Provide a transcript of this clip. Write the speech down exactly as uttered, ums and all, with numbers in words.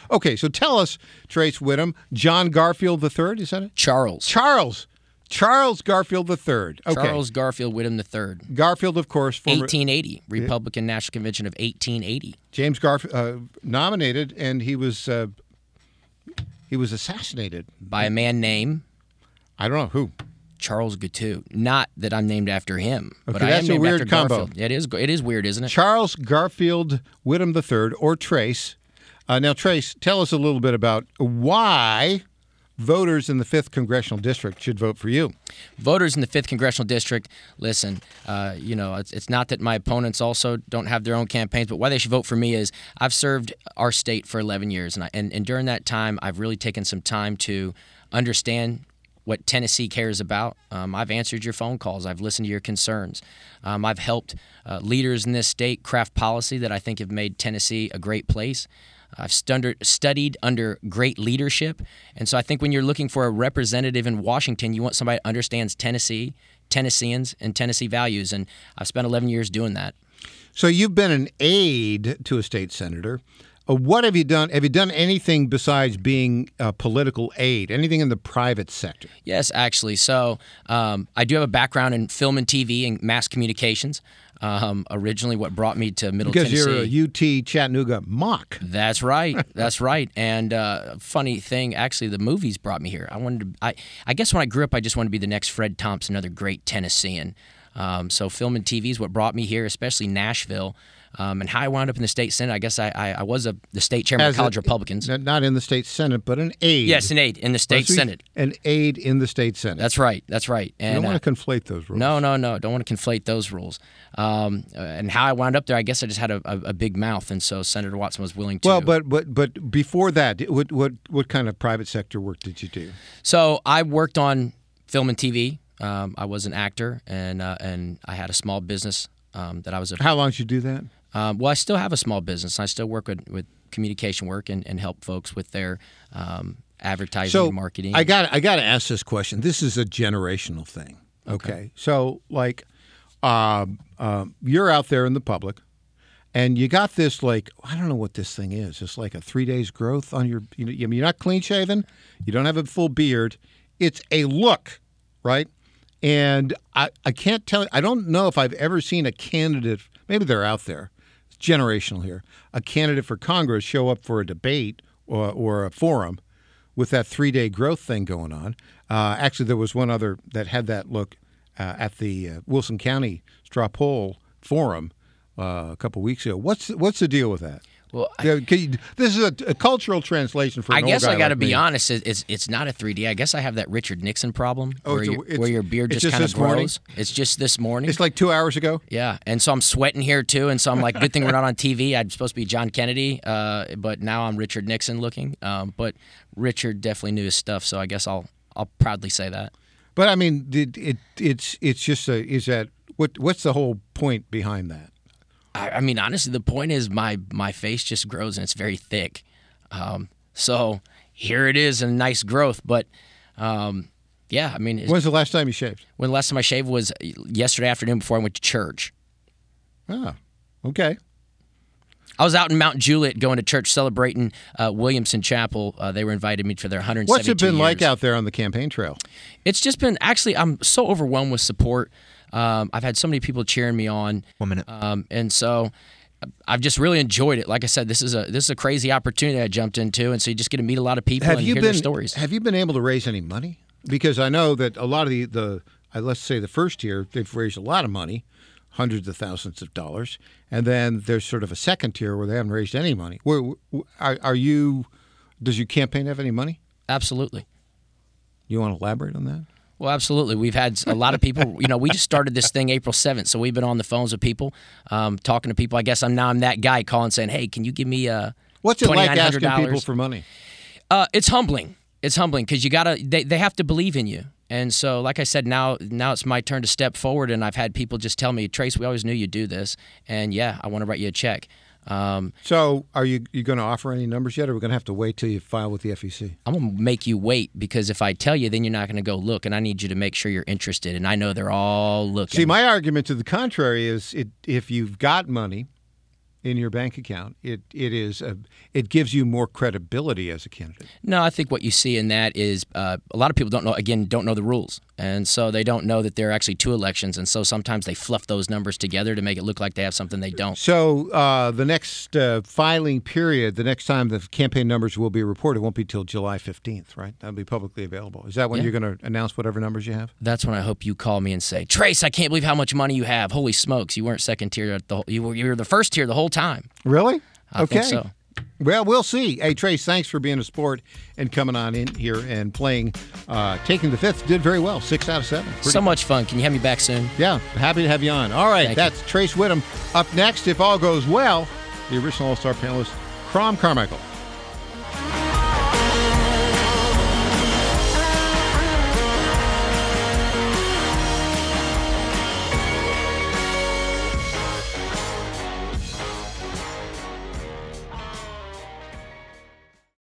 Okay, so tell us, Trace Whittem, John Garfield the third, is that it? Charles. Charles. Charles Garfield the third. Okay. Charles Garfield Whittem the third. Garfield, of course. Former, eighteen eighty. Republican National Convention of eighteen eighty. James Garfield uh, nominated, and he was uh, he was assassinated. By a man named? I don't know who. Charles Guiteau. Not that I'm named after him, Okay, but I that's am a named weird after combo. Garfield. It is, it is weird, isn't it? Charles Garfield Whittem the third, or Trace. Uh, now, Trace, tell us a little bit about why voters in the fifth Congressional District should vote for you. Voters in the fifth Congressional District, listen, uh, you know, it's, it's not that my opponents also don't have their own campaigns, but why they should vote for me is I've served our state for eleven years, and, I, and, and during that time, I've really taken some time to understand what Tennessee cares about. Um, I've answered your phone calls. I've listened to your concerns. Um, I've helped uh, leaders in this state craft policy that I think have made Tennessee a great place. I've studied, studied under great leadership. And so I think when you're looking for a representative in Washington, you want somebody that understands Tennessee, Tennesseans, and Tennessee values. And I've spent eleven years doing that. So you've been an aide to a state senator. Uh, what have you done? Have you done anything besides being a political aide? Anything in the private sector? Yes, actually. So um, I do have a background in film and T V and mass communications. Um, originally, what brought me to Middle because Tennessee. Because you're a U T Chattanooga mock. That's right. That's right. And uh, funny thing, actually, the movies brought me here. I wanted to. I, I guess when I grew up, I just wanted to be the next Fred Thompson, another great Tennessean. Um, so film and T V is what brought me here, especially Nashville. Um, and how I wound up in the state senate, I guess I, I, I was a, the state chairman As of College a, Republicans. Not in the state senate, but an aide. Yes, an aide in the state Well, so senate. An aide in the state senate. That's right. That's right. And, you don't uh, want to conflate those rules. No, no, no. Don't want to conflate those rules. Um, uh, and how I wound up there, I guess I just had a, a, a big mouth, and so Senator Watson was willing to. Well, but but but before that, what what what kind of private sector work did you do? So I worked on film and T V. Um, I was an actor, and uh, and I had a small business um, that I was. A, How long did you do that? Um, well, I still have a small business. I still work with, with communication work and, and help folks with their um, advertising so and marketing. I got I got to ask this question. This is a generational thing. Okay, okay. So like, uh, uh, you're out there in the public, and you got this like I don't know what this thing is. It's like a three days growth on your. You know, I mean, you're not clean shaven. You don't have a full beard. It's a look, right? And I I can't tell. I don't know if I've ever seen a candidate. Maybe they're out there. Generational here. A candidate for Congress show up for a debate or, or a forum with that three-day growth thing going on. Uh, actually, there was one other that had that look uh, at the uh, Wilson County Straw Poll Forum uh, a couple weeks ago. What's what's the deal with that? Well, I, yeah, can you, this is a, a cultural translation for. An I guess old guy I got to like be me. honest. It, it's it's not a three D. I guess I have that Richard Nixon problem Oh, where, it's a- your, it's- where your beard it's just, just kind of this morning? grows. It's just this morning. It's like two hours ago. Yeah, and so I'm sweating here too, and so I'm like, good thing we're not on T V. I'm supposed to be John Kennedy, uh, but now I'm Richard Nixon looking. Um, but Richard definitely knew his stuff, so I guess I'll I'll proudly say that. But I mean, it, it it's it's just a is that what what's the whole point behind that? I, I mean, honestly, the point is my my face just grows and it's very thick. Um, so here it is, a nice growth. But um, yeah, I mean, it's, When's the last time you shaved? when the last time I shaved was yesterday afternoon before I went to church. Oh, okay. I was out in Mount Juliet going to church celebrating uh, Williamson Chapel. Uh, they were invited me for their one hundred seventy-two What's it been years. like out there on the campaign trail? It's just been, actually, I'm so overwhelmed with support. Um, I've had so many people cheering me on. One minute. Um, and so I've just really enjoyed it. Like I said, this is a this is a crazy opportunity I jumped into, and so you just get to meet a lot of people Have and you hear been their stories. Have you been able to raise any money? Because I know that a lot of the the uh, let's say the first tier they've raised a lot of money, hundreds of thousands of dollars, and then there's sort of a second tier where they haven't raised any money. Where are, are you? Does your campaign have any money? Absolutely. You want to elaborate on that? Well, absolutely. We've had a lot of people. You know, we just started this thing April seventh, so we've been on the phones with people, um, talking to people. I guess I'm now I'm that guy calling saying, "Hey, can you give me uh, What's it like asking twenty-nine hundred dollars?" people for money? Uh, it's humbling. It's humbling because you gotta. They, they have to believe in you, and so, like I said, now now it's my turn to step forward, and I've had people just tell me, "Trace, we always knew you'd do this, and yeah, I want to write you a check." Um, So, are you you going to offer any numbers yet, or are we going to have to wait till you file with the F E C? I'm going to make you wait because if I tell you, then you're not going to go look, and I need you to make sure you're interested, and I know they're all looking. See, my argument to the contrary is it, if you've got money, in your bank account, it it is a, it gives you more credibility as a candidate. No, I think what you see in that is uh, a lot of people don't know, again, don't know the rules. And so they don't know that there are actually two elections. And so sometimes they fluff those numbers together to make it look like they have something they don't. So uh, the next uh, filing period, the next time the campaign numbers will be reported, won't be till July fifteenth, right? That'll be publicly available. Is that when Yeah. you're going to announce whatever numbers you have? That's when I hope you call me and say, Trace, I can't believe how much money you have. Holy smokes, you weren't second tier at the whole, you were you were the first tier the whole time. Really? I okay. think so. Well, we'll see. Hey, Trace, thanks for being a sport and coming on in here and playing, uh, taking the fifth. Did very well, six out of seven. Pretty So much fun. Can you have me back soon? Yeah, happy to have you on. All right, Thank that's you. Trace Whittem. Up next, if all goes well, the original All-Star panelist, Crom Carmichael.